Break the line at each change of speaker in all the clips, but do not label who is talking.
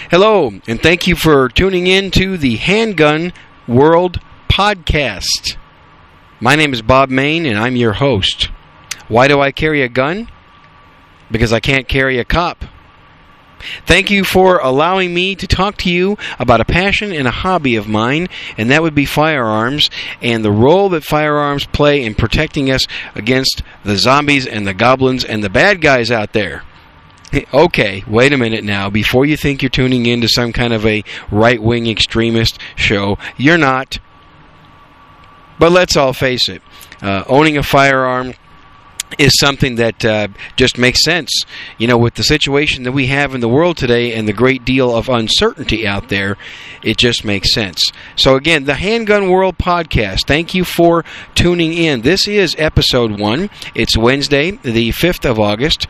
Hello, and thank you for tuning in to the Handgun World Podcast. My name is Bob Main, and I'm your host. Why do I carry a gun? Because I can't carry a cop. Thank you for allowing me to talk to you about a passion and a hobby of mine, and that would be firearms and the role that firearms play in protecting us against the zombies and the goblins and the bad guys out there. Okay, wait a minute now. Before you think you're tuning in to some kind of a right-wing extremist show, you're not. But let's all face it. Owning a firearm is something that just makes sense. You know, with the situation that we have in the world today and the great deal of uncertainty out there, it just makes sense. So again, the Handgun World Podcast, thank you for tuning in. This is episode 1. It's Wednesday, the 5th of August,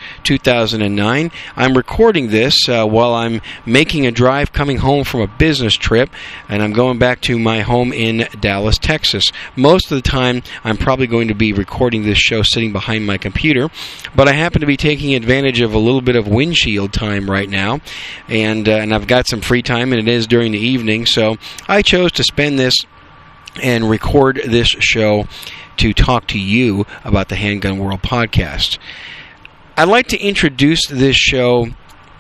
2009. I'm recording this while I'm making a drive coming home from a business trip, and I'm going back to my home in Dallas, Texas. Most of the time, I'm probably going to be recording this show sitting behind my computer, but I happen to be taking advantage of a little bit of windshield time right now, and I've got some free time, and it is during the evening, so I chose to spend this and record this show to talk to you about the Handgun World Podcast. I'd like to introduce this show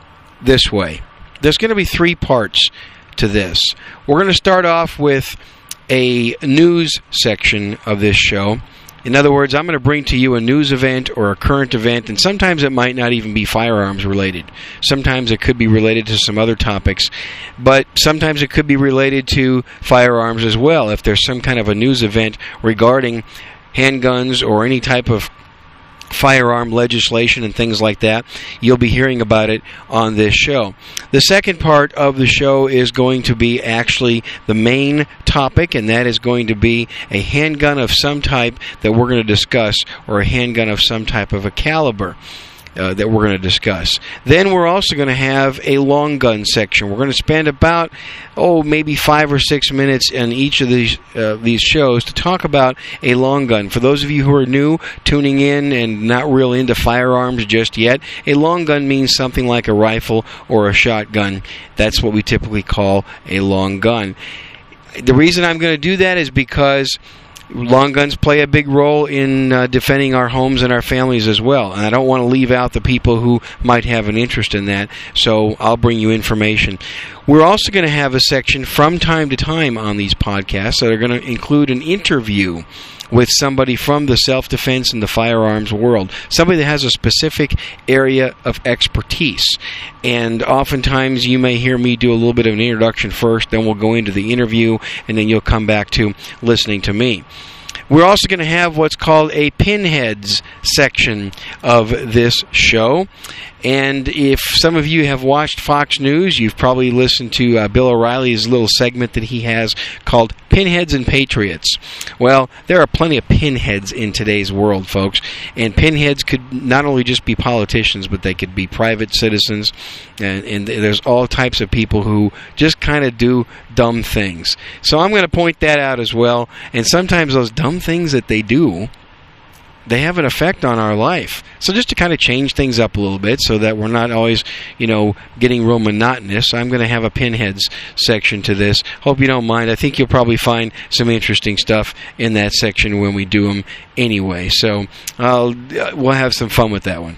this way. There's going to be 3 parts to this. We're going to start off with a news section of this show. In other words, I'm going to bring to you a news event or a current event, and sometimes it might not even be firearms related. Sometimes it could be related to some other topics, but sometimes it could be related to firearms as well. If there's some kind of a news event regarding handguns or any type of firearm legislation and things like that, you'll be hearing about it on this show. The second part of the show is going to be actually the main topic, and that is going to be a handgun of some type that we're going to discuss, or a handgun of some type of a caliber that we're going to discuss. Then we're also going to have a long gun section. We're going to spend about, maybe 5 or 6 minutes in each of these shows to talk about a long gun. For those of you who are new, tuning in and not real into firearms just yet, a long gun means something like a rifle or a shotgun. That's what we typically call a long gun. The reason I'm going to do that is because long guns play a big role in defending our homes and our families as well. And I don't want to leave out the people who might have an interest in that, so I'll bring you information. We're also going to have a section from time to time on these podcasts that are going to include an interview with somebody from the self-defense and the firearms world, somebody that has a specific area of expertise. And oftentimes you may hear me do a little bit of an introduction first, then we'll go into the interview, and then you'll come back to listening to me. We're also going to have what's called a Pinheads section of this show. And if some of you have watched Fox News, you've probably listened to Bill O'Reilly's little segment that he has called Pinheads and Patriots. Well, there are plenty of pinheads in today's world, folks. And pinheads could not only just be politicians, but they could be private citizens. And there's all types of people who just kind of do dumb things. So I'm going to point that out as well. And sometimes those dumb things that they do, they have an effect on our life. So just to kind of change things up a little bit so that we're not always, getting real monotonous, I'm going to have a Pinheads section to this. Hope you don't mind. I think you'll probably find some interesting stuff in that section when we do them anyway. So we'll have some fun with that one.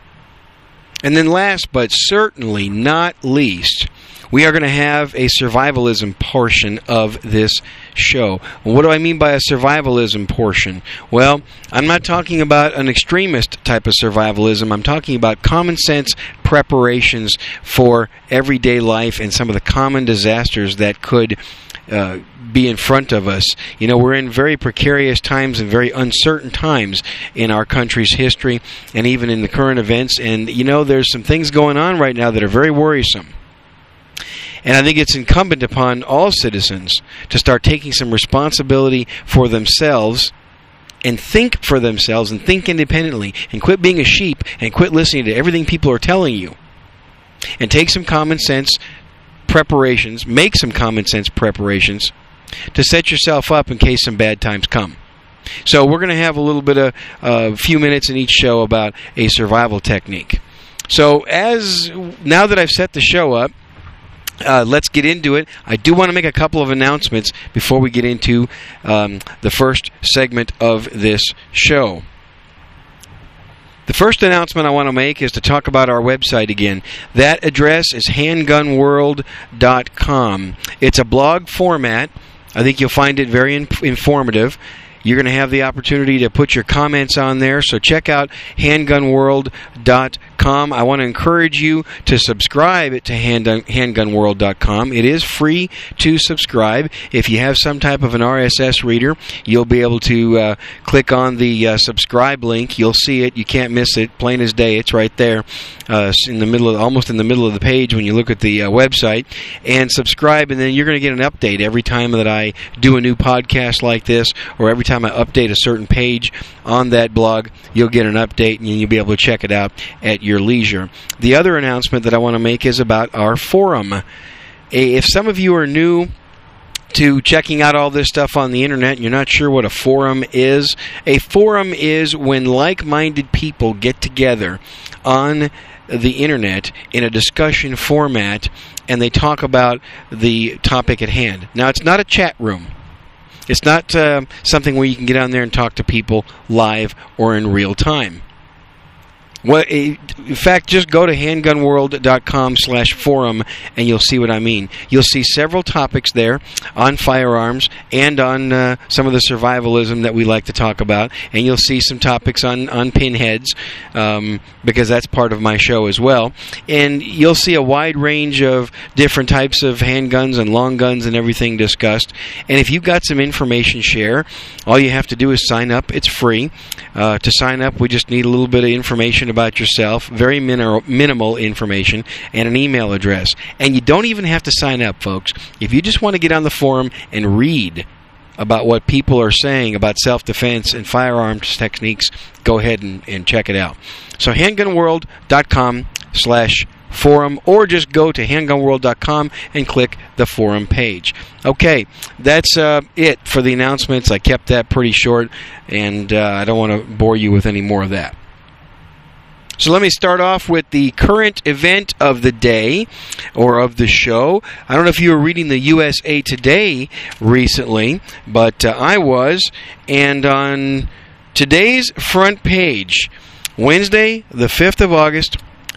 And then last but certainly not least, we are going to have a survivalism portion of this show. What do I mean by a survivalism portion? Well, I'm not talking about an extremist type of survivalism. I'm talking about common sense preparations for everyday life and some of the common disasters that could be in front of us. We're in very precarious times and very uncertain times in our country's history and even in the current events. And, there's some things going on right now that are very worrisome. And I think it's incumbent upon all citizens to start taking some responsibility for themselves and think for themselves and think independently and quit being a sheep and quit listening to everything people are telling you. And take some common sense preparations, make some common sense preparations to set yourself up in case some bad times come. So we're going to have a little bit of a few minutes in each show about a survival technique. So now that I've set the show up, let's get into it. I do want to make a couple of announcements before we get into the first segment of this show. The first announcement I want to make is to talk about our website again. That address is handgunworld.com. It's a blog format. I think you'll find it very informative. You're going to have the opportunity to put your comments on there, so check out handgunworld.com. I want to encourage you to subscribe to handgunworld.com. It is free to subscribe. If you have some type of an RSS reader, you'll be able to click on the subscribe link. You'll see it. You can't miss it. Plain as day. It's right there, almost in the middle of the page when you look at the website. And subscribe, and then you're going to get an update every time that I do a new podcast like this, or every time I update a certain page on that blog. You'll get an update, and you'll be able to check it out at your leisure. The other announcement that I want to make is about our forum. If some of you are new to checking out all this stuff on the internet and you're not sure what a forum is when like-minded people get together on the internet in a discussion format and they talk about the topic at hand. Now, it's not a chat room. It's not something where you can get on there and talk to people live or in real time. Well, in fact, just go to handgunworld.com/forum and you'll see what I mean. You'll see several topics there on firearms and on some of the survivalism that we like to talk about. And you'll see some topics on pinheads, because that's part of my show as well. And you'll see a wide range of different types of handguns and long guns and everything discussed. And if you've got some information share, all you have to do is sign up. It's free. To sign up, we just need a little bit of information about yourself, very minimal information, and an email address. And you don't even have to sign up, folks. If you just want to get on the forum and read about what people are saying about self-defense and firearms techniques, go ahead and check it out. So handgunworld.com/forum, or just go to handgunworld.com and click the forum page. Okay, that's it for the announcements. I kept that pretty short, and I don't want to bore you with any more of that. So let me start off with the current event of the day, or of the show. I don't know if you were reading the USA Today recently, but I was. And on today's front page, Wednesday, the 5th of August,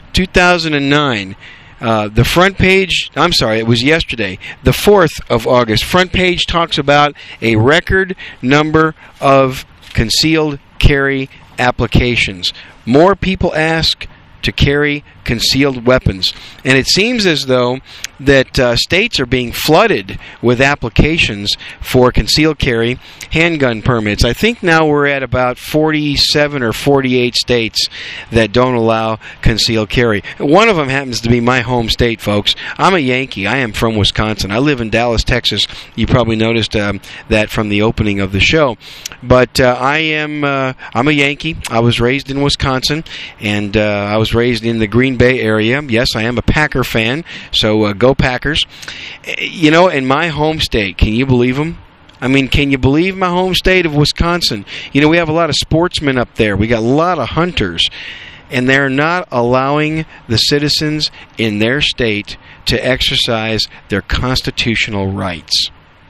2009, the front page, it was yesterday, the 4th of August, front page talks about a record number of concealed carry applications. More people ask to carry concealed weapons. And it seems as though that states are being flooded with applications for concealed carry handgun permits. I think now we're at about 47 or 48 states that don't allow concealed carry. One of them happens to be my home state, folks. I'm a Yankee. I am from Wisconsin. I live in Dallas, Texas. You probably noticed that from the opening of the show. But I'm a Yankee. I was raised in Wisconsin, and I was raised in the Green Bay area. Yes, I am a Packer fan, so go Packers. You know, in my home state, can you believe them? I mean, can you believe my home state of Wisconsin? You know, we have a lot of sportsmen up there. We got a lot of hunters, and they're not allowing the citizens in their state to exercise their constitutional rights.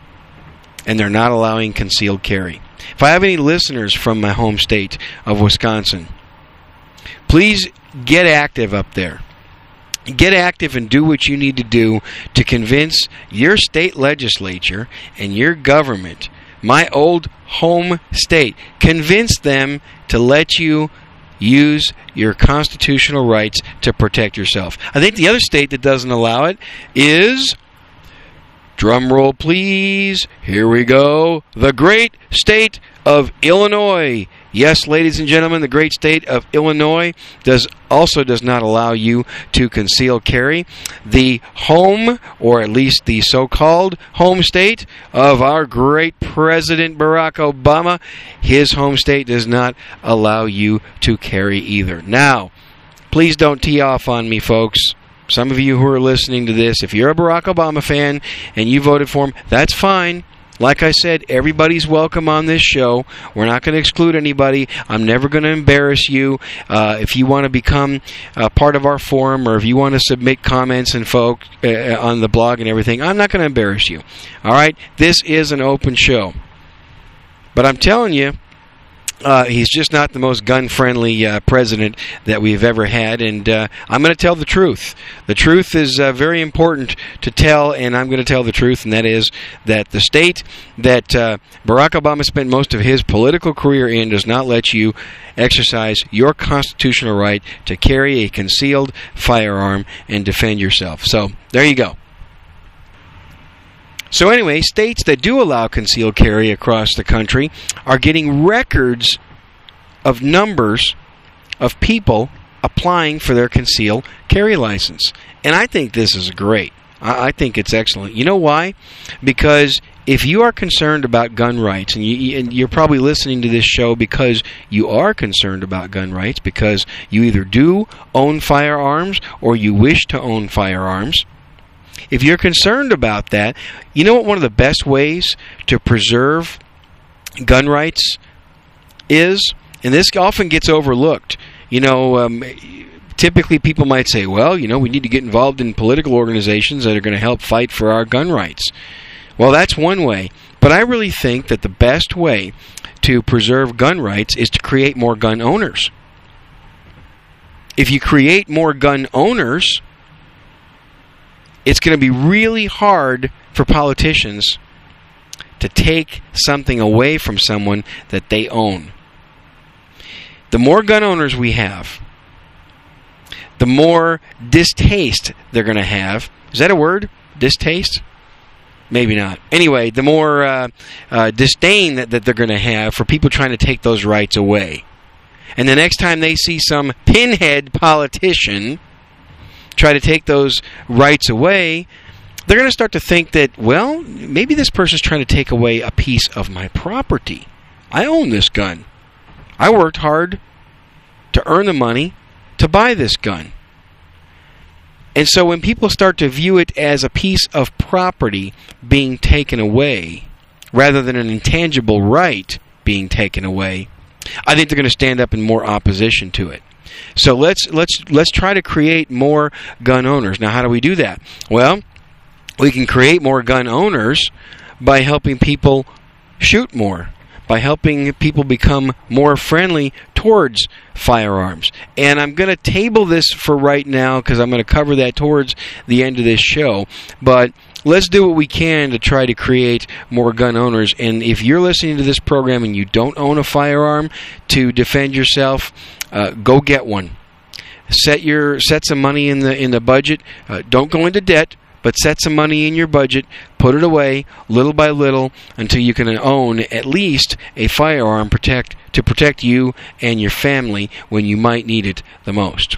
And they're not allowing concealed carry. If I have any listeners from my home state of Wisconsin, please get active up there. Get active and do what you need to do to convince your state legislature and your government, my old home state, convince them to let you use your constitutional rights to protect yourself. I think the other state that doesn't allow it is, drum roll please, here we go, the great state of Illinois. Yes, ladies and gentlemen, the great state of Illinois does not allow you to conceal carry. The home, or at least the so-called home state of our great President Barack Obama, his home state does not allow you to carry either. Now, please don't tee off on me, folks. Some of you who are listening to this, if you're a Barack Obama fan and you voted for him, that's fine. Like I said, everybody's welcome on this show. We're not going to exclude anybody. I'm never going to embarrass you. If you want to become part of our forum, or if you want to submit comments and on the blog and everything, I'm not going to embarrass you. All right? This is an open show. But I'm telling you, he's just not the most gun-friendly president that we've ever had, and I'm going to tell the truth. The truth is very important to tell, and I'm going to tell the truth, and that is that the state that Barack Obama spent most of his political career in does not let you exercise your constitutional right to carry a concealed firearm and defend yourself. So, there you go. So anyway, states that do allow concealed carry across the country are getting records of numbers of people applying for their concealed carry license. And I think this is great. I think it's excellent. You know why? Because if you are concerned about gun rights, and you're probably listening to this show because you are concerned about gun rights, because you either do own firearms or you wish to own firearms, if you're concerned about that, you know what one of the best ways to preserve gun rights is? And this often gets overlooked. Typically people might say, well, we need to get involved in political organizations that are going to help fight for our gun rights. Well, that's one way. But I really think that the best way to preserve gun rights is to create more gun owners. If you create more gun owners, it's going to be really hard for politicians to take something away from someone that they own. The more gun owners we have, the more distaste they're going to have. Is that a word? Distaste? Maybe not. Anyway, the more disdain that they're going to have for people trying to take those rights away. And the next time they see some pinhead politician try to take those rights away, they're going to start to think that, well, maybe this person's trying to take away a piece of my property. I own this gun. I worked hard to earn the money to buy this gun. And so when people start to view it as a piece of property being taken away, rather than an intangible right being taken away, I think they're going to stand up in more opposition to it. So let's try to create more gun owners. Now, how do we do that? Well, we can create more gun owners by helping people shoot more, by helping people become more friendly towards firearms. And I'm going to table this for right now because I'm going to cover that towards the end of this show. But let's do what we can to try to create more gun owners. And if you're listening to this program and you don't own a firearm to defend yourself, go get one. Set some money in the budget. Don't go into debt, but set some money in your budget. Put it away little by little until you can own at least a firearm to protect you and your family when you might need it the most.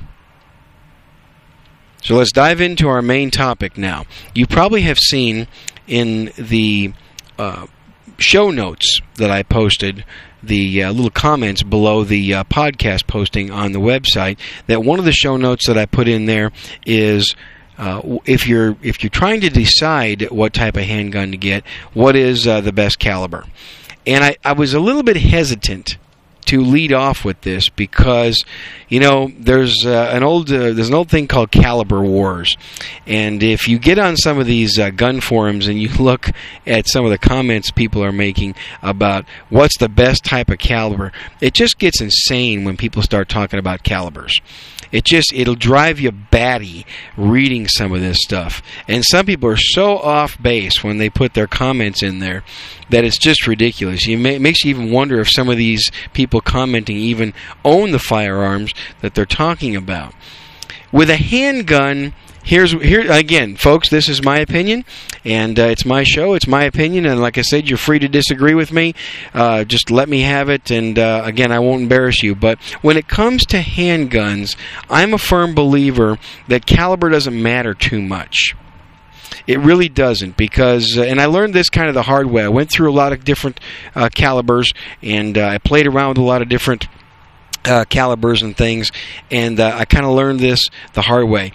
So let's dive into our main topic now. You probably have seen in the show notes that I posted, the little comments below the podcast posting on the website, that one of the show notes that I put in there is if you're trying to decide what type of handgun to get, what is the best caliber? And I was a little bit hesitant to lead off with this because, there's an old thing called Caliber Wars, and if you get on some of these gun forums and you look at some of the comments people are making about what's the best type of caliber, it just gets insane when people start talking about calibers. It'll drive you batty reading some of this stuff. And some people are so off base when they put their comments in there that it's just ridiculous. It makes you even wonder if some of these people commenting even own the firearms that they're talking about. With a handgun, here again, folks, this is my opinion, and it's my show, it's my opinion, and like I said, you're free to disagree with me. Just let me have it, and again, I won't embarrass you. But when it comes to handguns, I'm a firm believer that caliber doesn't matter too much. It really doesn't, because, and I learned this kind of the hard way. I went through a lot of different calibers, and I played around with a lot of different calibers and things, and I kind of learned this the hard way.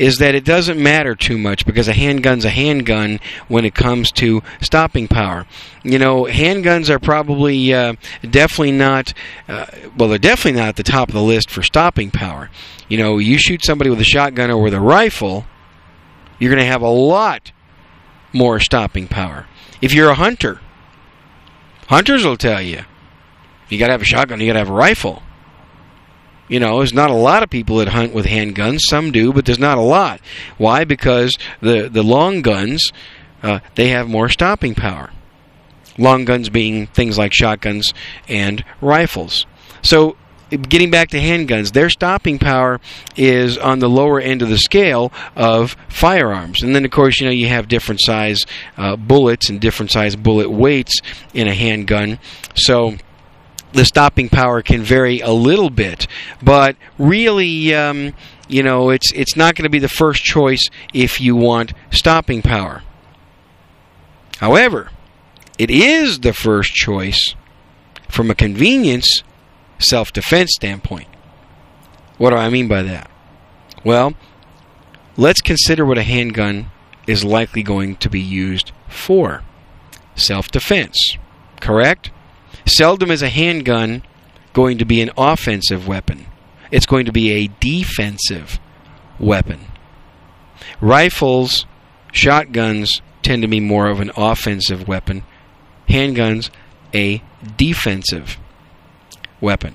is that it doesn't matter too much because a handgun's a handgun when it comes to stopping power. You know, handguns are probably definitely not, they're definitely not at the top of the list for stopping power. You know, you shoot somebody with a shotgun or with a rifle, you're going to have a lot more stopping power. If you're a hunter, hunters will tell you, you got to have a shotgun, you got to have a rifle. You know, there's not a lot of people that hunt with handguns. Some do, but there's not a lot. Why? Because the long guns, they have more stopping power. Long guns being things like shotguns and rifles. So, getting back to handguns, their stopping power is on the lower end of the scale of firearms. And then, of course, you know, you have different size bullets and different size bullet weights in a handgun. So the stopping power can vary a little bit, but really, you know, it's not going to be the first choice if you want stopping power. However, it is the first choice from a convenience self-defense standpoint. What do I mean by that? Well, let's consider what a handgun is likely going to be used for. Self-defense, correct? Seldom is a handgun going to be an offensive weapon. It's going to be a defensive weapon. Rifles, shotguns tend to be more of an offensive weapon. Handguns, a defensive weapon.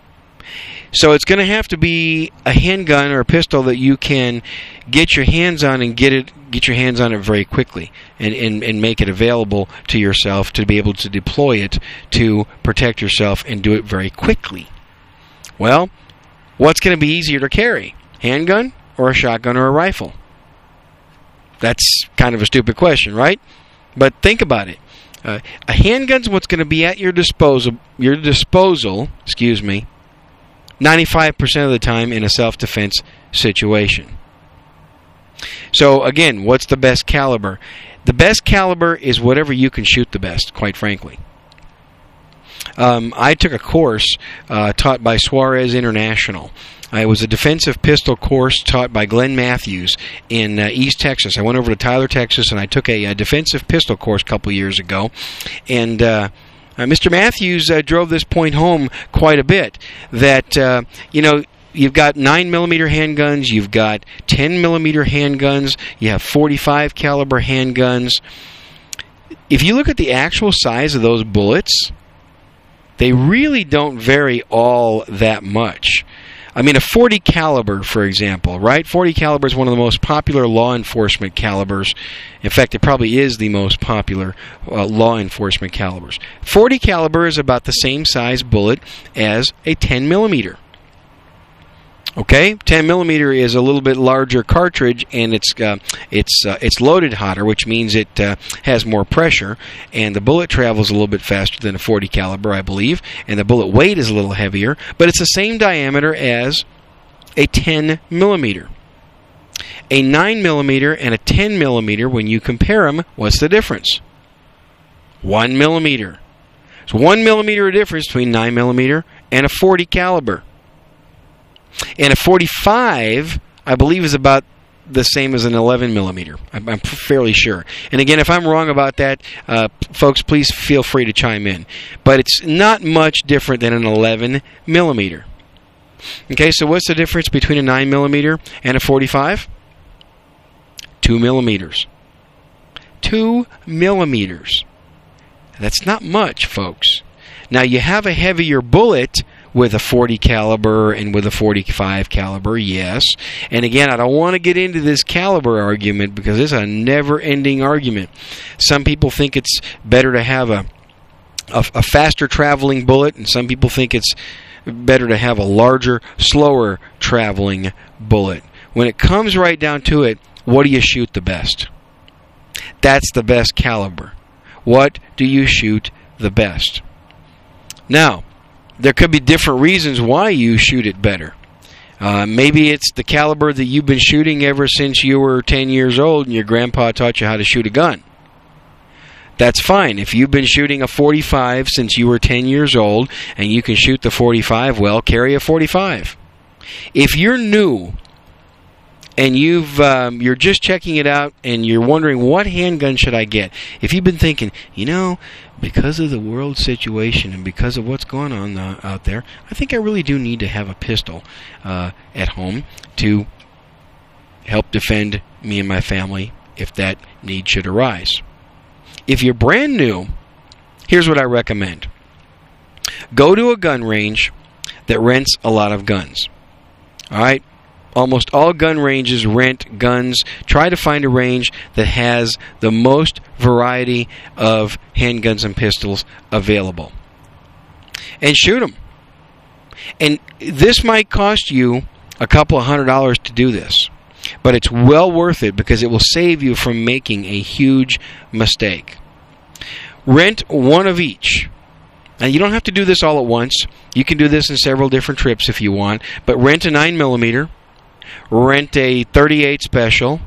So it's going to have to be a handgun or a pistol that you can get your hands on and get your hands on it very quickly and make it available to yourself to be able to deploy it to protect yourself and do it very quickly. Well, what's going to be easier to carry? Handgun or a shotgun or a rifle? That's kind of a stupid question, right? But think about it. A handgun's what's going to be at your disposal, 95% of the time in a self-defense situation. So again, what's the best caliber? The best caliber is whatever you can shoot the best, quite frankly. I took a course taught by Suarez International. It was a defensive pistol course taught by Glenn Matthews in East Texas. I went over to Tyler, Texas, and I took a defensive pistol course a couple years ago. And Mr. Matthews drove this point home quite a bit, that, you know, you've got 9mm handguns, you've got 10mm handguns, you have 45 caliber handguns. If you look at the actual size of those bullets, they really don't vary all that much. I mean, a 40 caliber, for example, right? 40 caliber is one of the most popular law enforcement calibers. In fact, it probably is the most popular law enforcement calibers. 40 caliber is about the same size bullet as a 10 millimeter. Okay, 10 millimeter is a little bit larger cartridge, and it's loaded hotter, which means it has more pressure, and the bullet travels a little bit faster than a 40 caliber, I believe, and the bullet weight is a little heavier, but it's the same diameter as a 10 millimeter. A 9 millimeter and a 10 millimeter, when you compare them, what's the difference? 1 millimeter. It's 1 millimeter difference between 9 millimeter and a 40 caliber. And a 45, I believe, is about the same as an 11 millimeter. I'm fairly sure. And again, if I'm wrong about that, folks, please feel free to chime in. But it's not much different than an 11 millimeter. Okay, so what's the difference between a 9 millimeter and a 45? 2 millimeters. 2 millimeters. That's not much, folks. Now, you have a heavier bullet with a 40 caliber and with a 45 caliber, yes. And again, I don't want to get into this caliber argument because it's a never-ending argument. Some people think it's better to have a faster traveling bullet, and some people think it's better to have a larger, slower traveling bullet. When it comes right down to it, what do you shoot the best? That's the best caliber. What do you shoot the best? Now, there could be different reasons why you shoot it better. Maybe it's the caliber that you've been shooting ever since you were 10 years old and your grandpa taught you how to shoot a gun. That's fine. If you've been shooting a 45 since you were 10 years old and you can shoot the 45 well, carry a 45. If you're new and you're just checking it out, and you're wondering, what handgun should I get? If you've been thinking, because of the world situation and because of what's going on out there, I think I really do need to have a pistol at home to help defend me and my family if that need should arise. If you're brand new, here's what I recommend. Go to a gun range that rents a lot of guns. All right? Almost all gun ranges rent guns. Try to find a range that has the most variety of handguns and pistols available. And shoot them. And this might cost you a couple of $100 to do this. But it's well worth it because it will save you from making a huge mistake. Rent one of each. Now, you don't have to do this all at once. You can do this in several different trips if you want. But rent a 9mm. Rent a 38 special.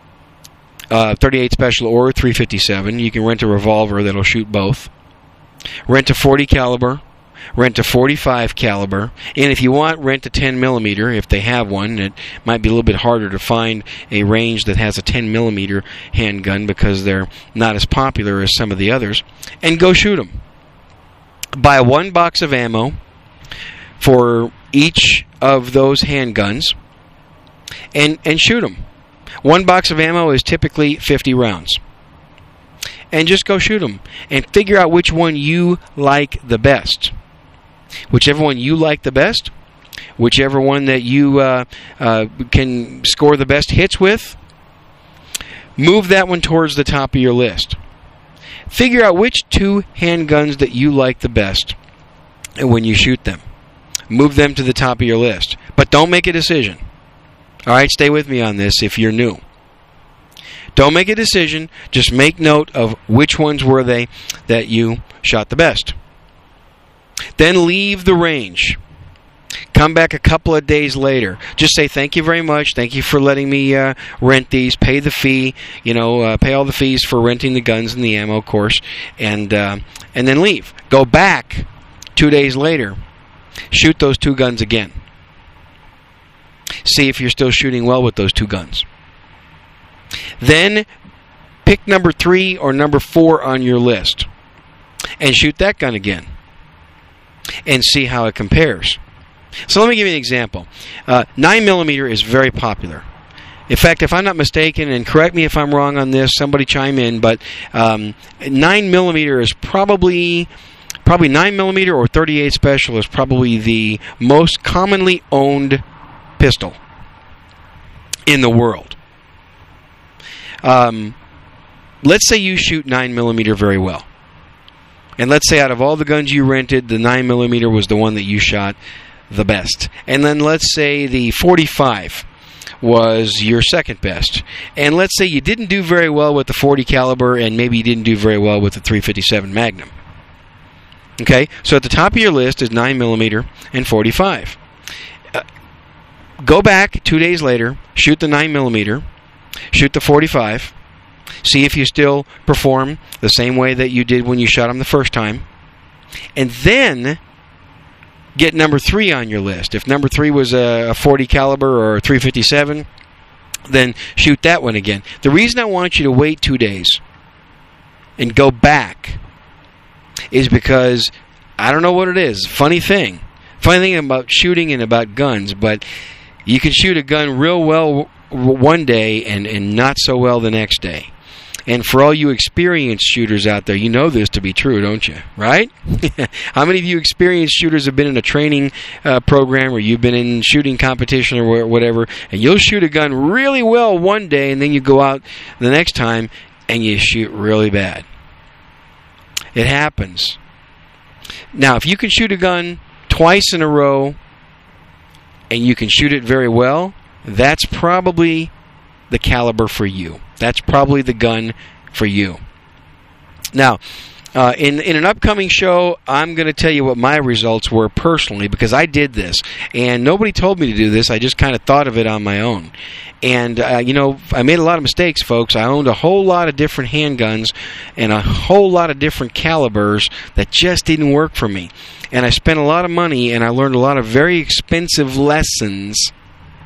38 special or 357. You can rent a revolver that'll shoot both. Rent a 40 caliber. Rent a 45 caliber. And if you want, rent a 10mm if they have one. It might be a little bit harder to find a range that has a 10mm handgun because they're not as popular as some of the others. And go shoot them. Buy one box of ammo for each of those handguns and shoot them. One box of ammo is typically 50 rounds. And just go shoot them and figure out which one you like the best. Whichever one you like the best, whichever one that you can score the best hits with, move that one towards the top of your list. Figure out which two handguns that you like the best, and when you shoot them, move them to the top of your list. But don't make a decision. All right, stay with me on this if you're new. Don't make a decision. Just make note of which ones were they that you shot the best. Then leave the range. Come back a couple of days later. Just say, thank you very much. Thank you for letting me rent these. Pay the fee. Pay all the fees for renting the guns and the ammo, of course. And then leave. Go back 2 days later. Shoot those two guns again. See if you're still shooting well with those two guns. Then pick number 3 or number 4 on your list. And shoot that gun again. And see how it compares. So let me give you an example. 9mm is very popular. In fact, if I'm not mistaken, and correct me if I'm wrong on this, somebody chime in, but 9mm is probably 9mm or 38 special is probably the most commonly owned pistol in the world. Let's say you shoot 9mm very well. And let's say out of all the guns you rented, the 9mm was the one that you shot the best. And then let's say the 45 was your second best. And let's say you didn't do very well with the 40 caliber, and maybe you didn't do very well with the 357 Magnum. Okay, so at the top of your list is 9mm and 45. Go back 2 days later, shoot the 9mm, shoot the 45. See if you still perform the same way that you did when you shot them the first time. And then get number 3 on your list. If number 3 was a 40 caliber or a 357, then shoot that one again. The reason I want you to wait 2 days and go back is because I don't know what it is. Funny thing about shooting and about guns, but you can shoot a gun real well one day and not so well the next day. And for all you experienced shooters out there, you know this to be true, don't you? Right? How many of you experienced shooters have been in a training program, or you've been in shooting competition or whatever, and you'll shoot a gun really well one day, and then you go out the next time and you shoot really bad? It happens. Now, if you can shoot a gun twice in a row and you can shoot it very well, that's probably the caliber for you. That's probably the gun for you. Now, in an upcoming show, I'm going to tell you what my results were personally, because I did this. And nobody told me to do this. I just kind of thought of it on my own. And, I made a lot of mistakes, folks. I owned a whole lot of different handguns and a whole lot of different calibers that just didn't work for me. And I spent a lot of money, and I learned a lot of very expensive lessons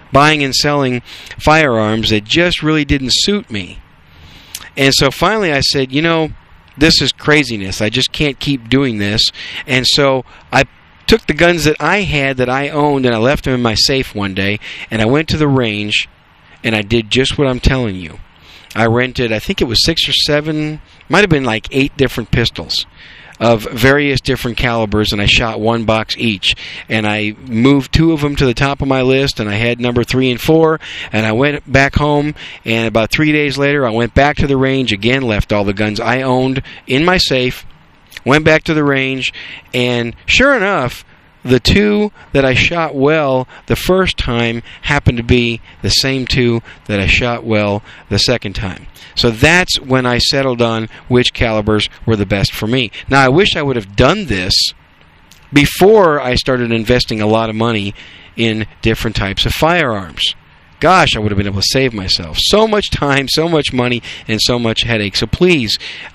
buying and selling firearms that just really didn't suit me. And so finally I said, this is craziness. I just can't keep doing this. And so I took the guns that I had, that I owned, and I left them in my safe one day, and I went to the range, and I did just what I'm telling you. I rented, I think it was 6 or 7, might have been like 8 different pistols of various different calibers, and I shot 1 box each. And I moved 2 of them to the top of my list, and I had number 3 and 4, and I went back home, and about 3 days later, I went back to the range again, left all the guns I owned in my safe, went back to the range, and sure enough, the 2 that I shot well the first time happened to be the same 2 that I shot well the second time. So that's when I settled on which calibers were the best for me. Now, I wish I would have done this before I started investing a lot of money in different types of firearms. Gosh, I would have been able to save myself so much time, so much money, and so much headache. So please,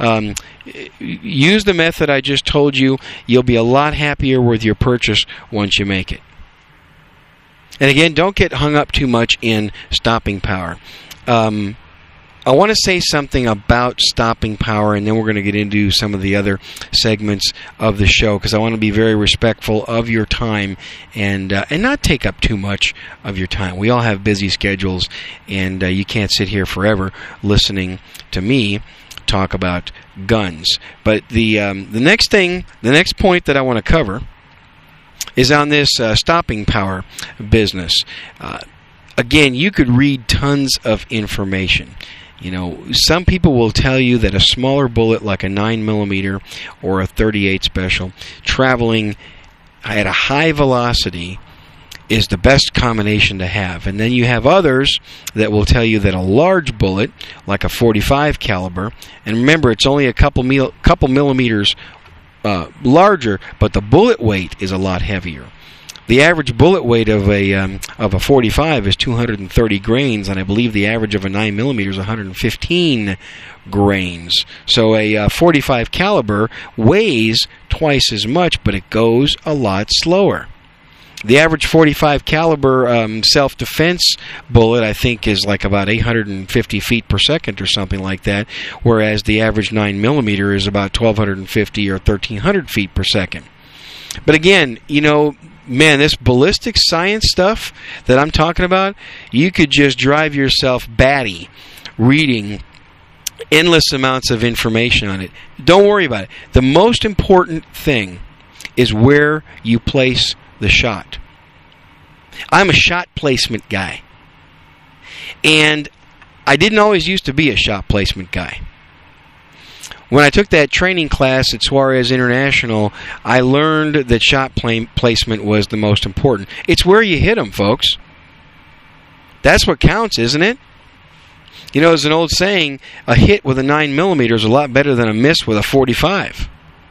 use the method I just told you. You'll be a lot happier with your purchase once you make it. And again, don't get hung up too much in stopping power. I want to say something about stopping power, and then we're going to get into some of the other segments of the show, because I want to be very respectful of your time and not take up too much of your time. We all have busy schedules, and you can't sit here forever listening to me talk about guns. But the next point that I want to cover is on this stopping power business. Again, you could read tons of information. Some people will tell you that a smaller bullet like a 9mm or a .38 Special traveling at a high velocity is the best combination to have. And then you have others that will tell you that a large bullet like a .45 caliber, and remember it's only a couple millimeters larger, but the bullet weight is a lot heavier. The average bullet weight of a .45 is 230 grains, and I believe the average of a 9mm is 115 grains. So a .45 caliber weighs twice as much, but it goes a lot slower. The average .45 caliber self-defense bullet, I think, is like about 850 feet per second or something like that, whereas the average 9mm is about 1,250 or 1,300 feet per second. But again, man, this ballistic science stuff that I'm talking about, you could just drive yourself batty reading endless amounts of information on it. Don't worry about it. The most important thing is where you place the shot. I'm a shot placement guy. And I didn't always used to be a shot placement guy. When I took that training class at Suarez International, I learned that shot placement was the most important. It's where you hit them, folks. That's what counts, isn't it? There's an old saying, a hit with a 9mm is a lot better than a miss with a .45.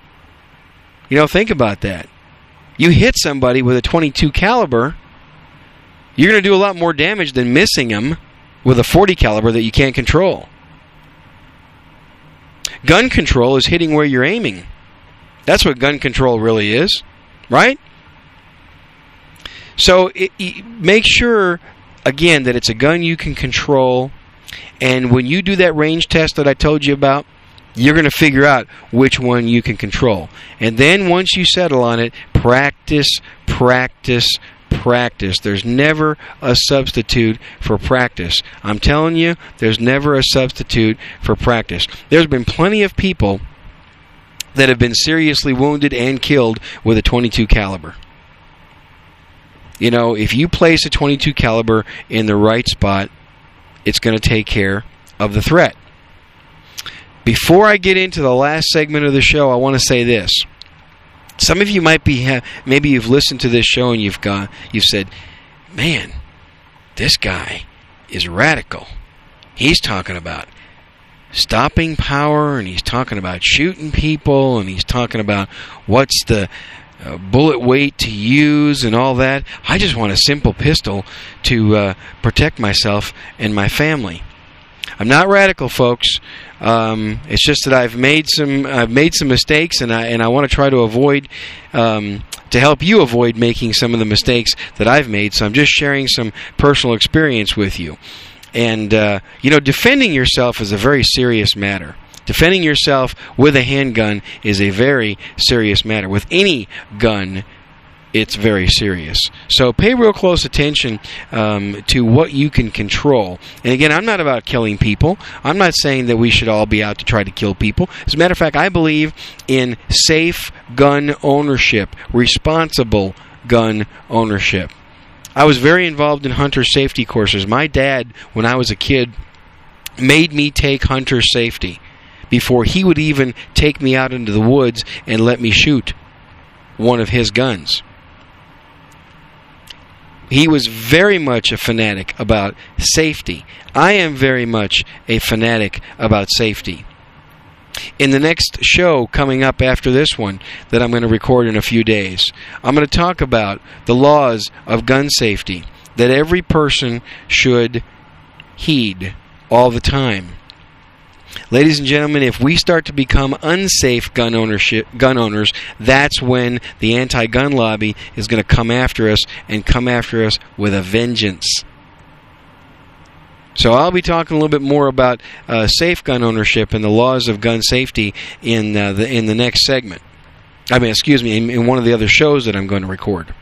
Think about that. You hit somebody with a .22 caliber, you're going to do a lot more damage than missing them with a .40 caliber that you can't control. Gun control is hitting where you're aiming. That's what gun control really is, right? So make sure, again, that it's a gun you can control. And when you do that range test that I told you about, you're going to figure out which one you can control. And then once you settle on it, practice, practice, practice. There's never a substitute for practice. I'm telling you, there's never a substitute for practice. There's been plenty of people that have been seriously wounded and killed with a .22 caliber. If you place a .22 caliber in the right spot, it's going to take care of the threat. Before I get into the last segment of the show, I want to say this. Some of you might be, maybe you've listened to this show and you've said, man, this guy is radical. He's talking about stopping power, and he's talking about shooting people, and he's talking about what's the bullet weight to use and all that. I just want a simple pistol to protect myself and my family. I'm not radical, folks. It's just that I've made some mistakes, and I want to try to avoid to help you avoid making some of the mistakes that I've made. So I'm just sharing some personal experience with you. And defending yourself is a very serious matter. Defending yourself with a handgun is a very serious matter. With any gun, it's very serious. So pay real close attention to what you can control. And again, I'm not about killing people. I'm not saying that we should all be out to try to kill people. As a matter of fact, I believe in safe gun ownership, responsible gun ownership. I was very involved in hunter safety courses. My dad, when I was a kid, made me take hunter safety before he would even take me out into the woods and let me shoot one of his guns. He was very much a fanatic about safety. I am very much a fanatic about safety. In the next show coming up after this one that I'm going to record in a few days, I'm going to talk about the laws of gun safety that every person should heed all the time. Ladies and gentlemen, if we start to become unsafe gun owners, that's when the anti-gun lobby is going to come after us, and come after us with a vengeance. So I'll be talking a little bit more about safe gun ownership and the laws of gun safety in the next segment. In one of the other shows that I'm going to record.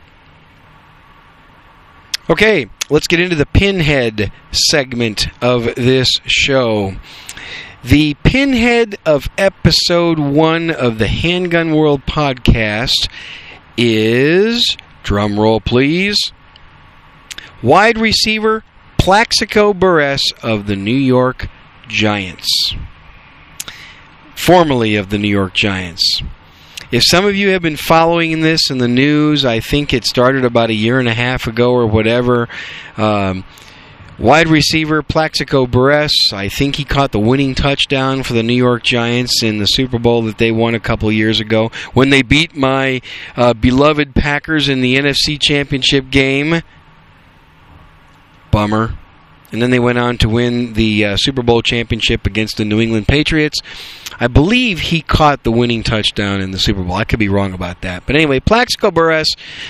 Okay, let's get into the pinhead segment of this show. The pinhead of episode 1 of the Handgun World podcast is, drum roll please, wide receiver Plaxico Burress of the New York Giants. Formerly of the New York Giants. If some of you have been following this in the news, I think it started about a year and a half ago or whatever. Wide receiver Plaxico Burress, I think he caught the winning touchdown for the New York Giants in the Super Bowl that they won a couple of years ago when they beat my beloved Packers in the NFC Championship game. Bummer. And then they went on to win the Super Bowl championship against the New England Patriots. I believe he caught the winning touchdown in the Super Bowl. I could be wrong about that. But anyway, Plaxico Burress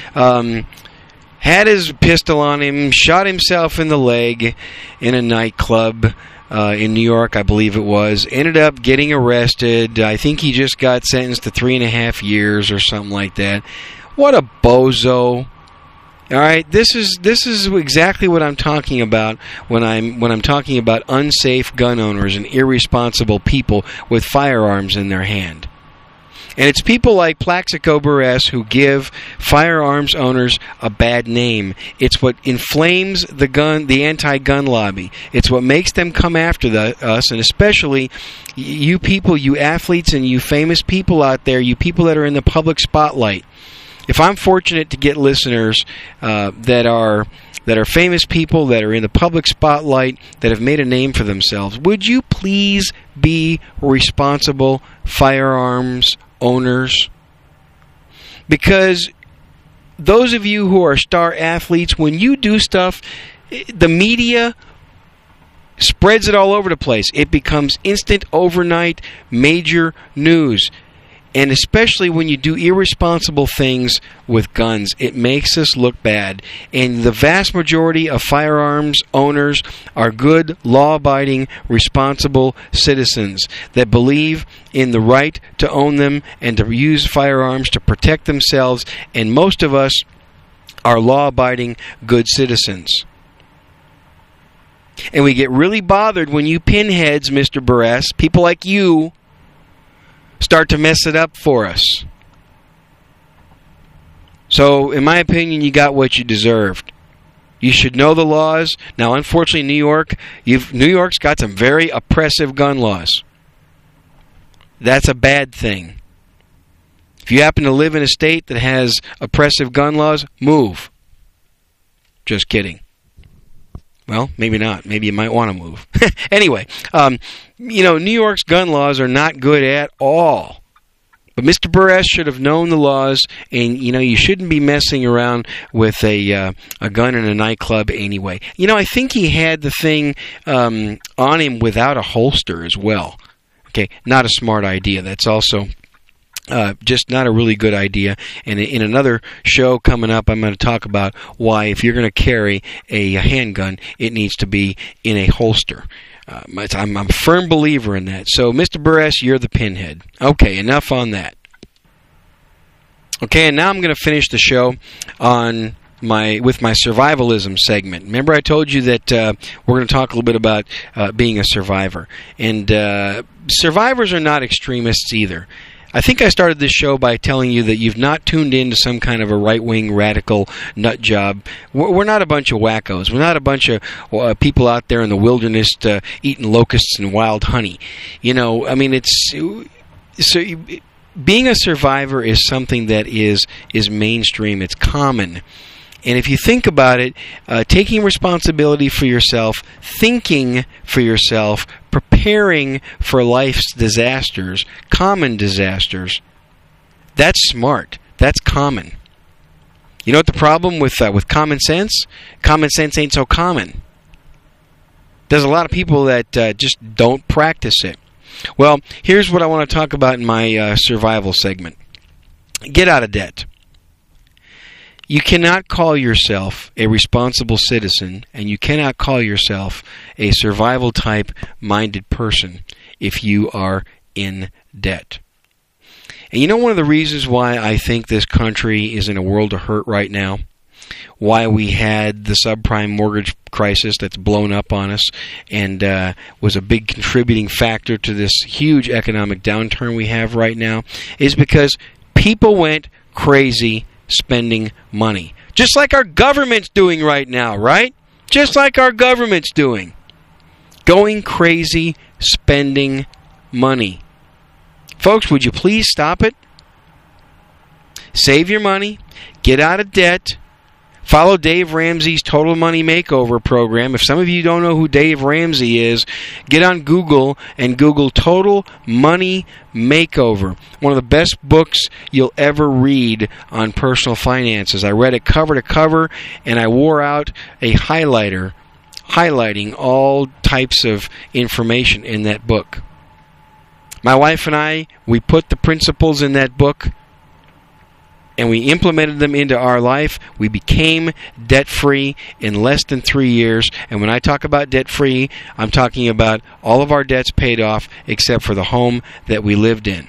had his pistol on him, shot himself in the leg in a nightclub in New York, I believe it was. Ended up getting arrested. I think he just got sentenced to 3.5 years or something like that. What a bozo. All right, this is exactly what I'm talking about when I'm talking about unsafe gun owners and irresponsible people with firearms in their hand. And it's people like Plaxico Burress who give firearms owners a bad name. It's what inflames the anti-gun lobby. It's what makes them come after us, and especially you people, you athletes, and you famous people out there, you people that are in the public spotlight. If I'm fortunate to get listeners that are famous people, that are in the public spotlight, that have made a name for themselves, would you please be responsible firearms owners? Because those of you who are star athletes, when you do stuff, the media spreads it all over the place. It becomes instant, overnight, major news. And especially when you do irresponsible things with guns, it makes us look bad. And the vast majority of firearms owners are good, law-abiding, responsible citizens that believe in the right to own them and to use firearms to protect themselves. And most of us are law-abiding, good citizens. And we get really bothered when you pinheads, Mr. Burress, people like you, start to mess it up for us. So, in my opinion, you got what you deserved. You should know the laws. Now, unfortunately, New York's got some very oppressive gun laws. That's a bad thing. If you happen to live in a state that has oppressive gun laws, move. Just kidding. Well, maybe not. Maybe you might want to move. Anyway, New York's gun laws are not good at all. But Mr. Buress should have known the laws, and you shouldn't be messing around with a gun in a nightclub anyway. I think he had the thing on him without a holster as well. Okay, not a smart idea. That's also just not a really good idea. And in another show coming up, I'm going to talk about why, if you're going to carry a handgun, it needs to be in a holster. I'm a firm believer in that. So, Mr. Buress, you're the pinhead. Okay, enough on that. Okay, and now I'm going to finish the show with my survivalism segment. Remember I told you that we're going to talk a little bit about being a survivor. And survivors are not extremists either. I think I started this show by telling you that you've not tuned in to some kind of a right-wing radical nut job. We're not a bunch of wackos. We're not a bunch of people out there in the wilderness eating locusts and wild honey. Being a survivor is something that is mainstream. It's common. And if you think about it, taking responsibility for yourself, thinking for yourself, preparing for life's disasters, common disasters, that's smart. That's common. You know what the problem with common sense? Common sense ain't so common. There's a lot of people that just don't practice it. Well, here's what I want to talk about in my survival segment. Get out of debt. You cannot call yourself a responsible citizen, and you cannot call yourself a survival-type minded person if you are in debt. And one of the reasons why I think this country is in a world of hurt right now, why we had the subprime mortgage crisis that's blown up on us and was a big contributing factor to this huge economic downturn we have right now, is because people went crazy spending money. Just like our government's doing right now, right? Just like our government's doing. Going crazy spending money. Folks, would you please stop it? Save your money. Get out of debt. Follow Dave Ramsey's Total Money Makeover program. If some of you don't know who Dave Ramsey is, get on Google and Google Total Money Makeover. One of the best books you'll ever read on personal finances. I read it cover to cover, and I wore out a highlighter highlighting all types of information in that book. My wife and I, we put the principles in that book and we implemented them into our life. We became debt-free in less than 3 years. And when I talk about debt-free, I'm talking about all of our debts paid off except for the home that we lived in.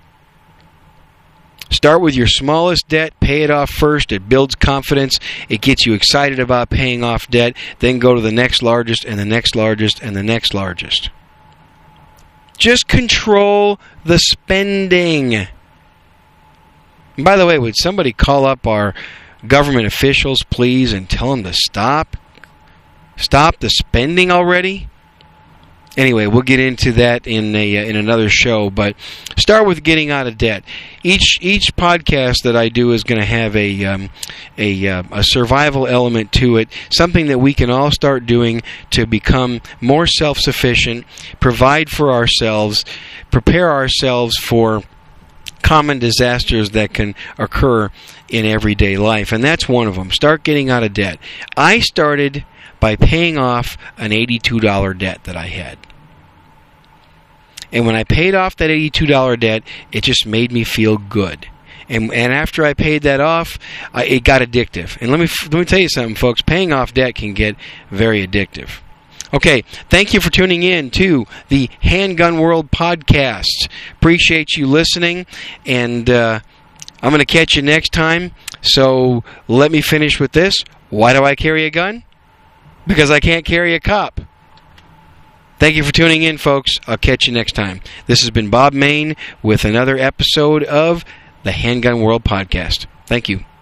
Start with your smallest debt. Pay it off first. It builds confidence. It gets you excited about paying off debt. Then go to the next largest and the next largest and the next largest. Just control the spending. And by the way, would somebody call up our government officials, please, and tell them to stop the spending already? Anyway, we'll get into that in another show, but start with getting out of debt. Each podcast that I do is going to have a survival element to it, something that we can all start doing to become more self-sufficient, provide for ourselves, prepare ourselves for common disasters that can occur in everyday life, and that's one of them. Start getting out of debt. I started by paying off an $82 debt that I had. And when I paid off that $82 debt, it just made me feel good. And after I paid that off, it got addictive. And let me tell you something, folks. Paying off debt can get very addictive. Okay, thank you for tuning in to the Handgun World Podcast. Appreciate you listening, and I'm going to catch you next time. So let me finish with this. Why do I carry a gun? Because I can't carry a cop. Thank you for tuning in, folks. I'll catch you next time. This has been Bob Mayne with another episode of the Handgun World Podcast. Thank you.